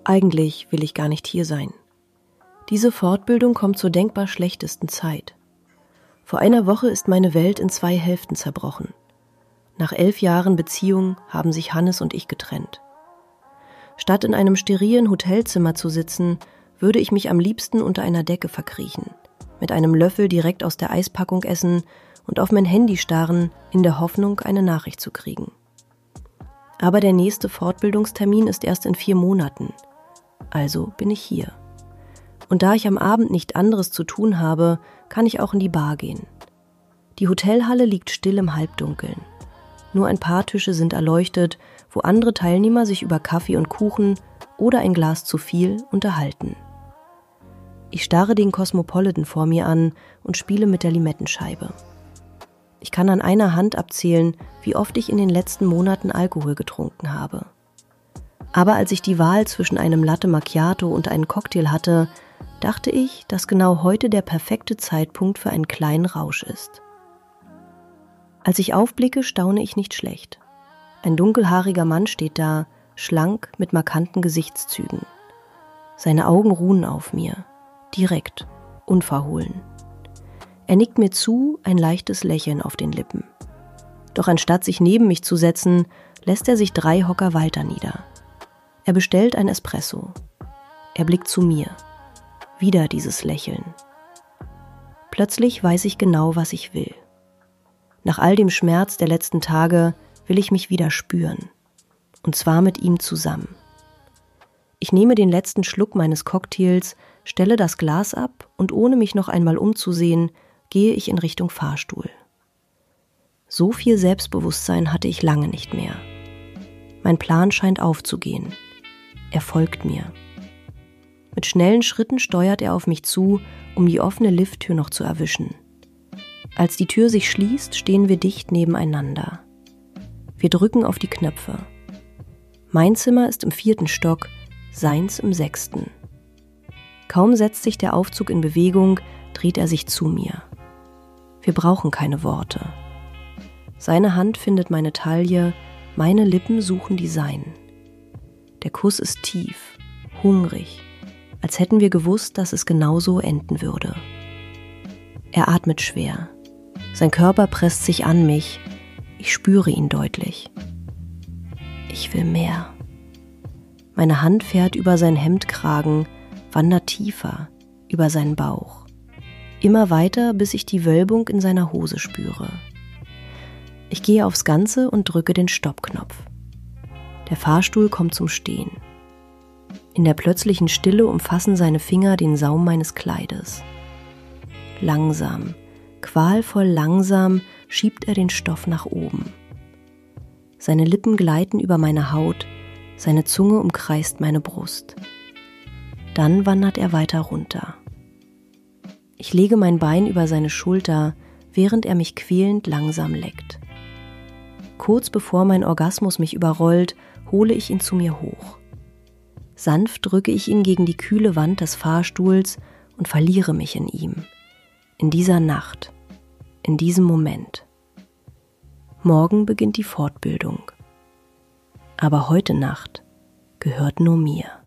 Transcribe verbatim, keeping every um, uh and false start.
Eigentlich will ich gar nicht hier sein. Diese Fortbildung kommt zur denkbar schlechtesten Zeit. Vor einer Woche ist meine Welt in zwei Hälften zerbrochen. Nach elf Jahren Beziehung haben sich Hannes und ich getrennt. Statt in einem sterilen Hotelzimmer zu sitzen, würde ich mich am liebsten unter einer Decke verkriechen, mit einem Löffel direkt aus der Eispackung essen und auf mein Handy starren, in der Hoffnung, eine Nachricht zu kriegen. Aber der nächste Fortbildungstermin ist erst in vier Monaten. Also bin ich hier. Und da ich am Abend nicht anderes zu tun habe, kann ich auch in die Bar gehen. Die Hotelhalle liegt still im Halbdunkeln. Nur ein paar Tische sind erleuchtet, wo andere Teilnehmer sich über Kaffee und Kuchen oder ein Glas zu viel unterhalten. Ich starre den Cosmopolitan vor mir an und spiele mit der Limettenscheibe. Ich kann an einer Hand abzählen, wie oft ich in den letzten Monaten Alkohol getrunken habe. Aber als ich die Wahl zwischen einem Latte Macchiato und einem Cocktail hatte, dachte ich, dass genau heute der perfekte Zeitpunkt für einen kleinen Rausch ist. Als ich aufblicke, staune ich nicht schlecht. Ein dunkelhaariger Mann steht da, schlank mit markanten Gesichtszügen. Seine Augen ruhen auf mir, direkt, unverhohlen. Er nickt mir zu, ein leichtes Lächeln auf den Lippen. Doch anstatt sich neben mich zu setzen, lässt er sich drei Hocker weiter nieder. Er bestellt ein Espresso. Er blickt zu mir. Wieder dieses Lächeln. Plötzlich weiß ich genau, was ich will. Nach all dem Schmerz der letzten Tage will ich mich wieder spüren. Und zwar mit ihm zusammen. Ich nehme den letzten Schluck meines Cocktails, stelle das Glas ab und ohne mich noch einmal umzusehen, gehe ich in Richtung Fahrstuhl. So viel Selbstbewusstsein hatte ich lange nicht mehr. Mein Plan scheint aufzugehen. Er folgt mir. Mit schnellen Schritten steuert er auf mich zu, um die offene Lifttür noch zu erwischen. Als die Tür sich schließt, stehen wir dicht nebeneinander. Wir drücken auf die Knöpfe. Mein Zimmer ist im vierten Stock, seins im sechsten. Kaum setzt sich der Aufzug in Bewegung, dreht er sich zu mir. Wir brauchen keine Worte. Seine Hand findet meine Taille, meine Lippen suchen die seinen. Der Kuss ist tief, hungrig, als hätten wir gewusst, dass es genauso enden würde. Er atmet schwer. Sein Körper presst sich an mich. Ich spüre ihn deutlich. Ich will mehr. Meine Hand fährt über sein Hemdkragen, wandert tiefer, über seinen Bauch. Immer weiter, bis ich die Wölbung in seiner Hose spüre. Ich gehe aufs Ganze und drücke den Stoppknopf. Der Fahrstuhl kommt zum Stehen. In der plötzlichen Stille umfassen seine Finger den Saum meines Kleides. Langsam, qualvoll langsam schiebt er den Stoff nach oben. Seine Lippen gleiten über meine Haut, seine Zunge umkreist meine Brust. Dann wandert er weiter runter. Ich lege mein Bein über seine Schulter, während er mich quälend langsam leckt. Kurz bevor mein Orgasmus mich überrollt, hole ich ihn zu mir hoch. Sanft drücke ich ihn gegen die kühle Wand des Fahrstuhls und verliere mich in ihm. In dieser Nacht, in diesem Moment. Morgen beginnt die Fortbildung. Aber heute Nacht gehört nur mir.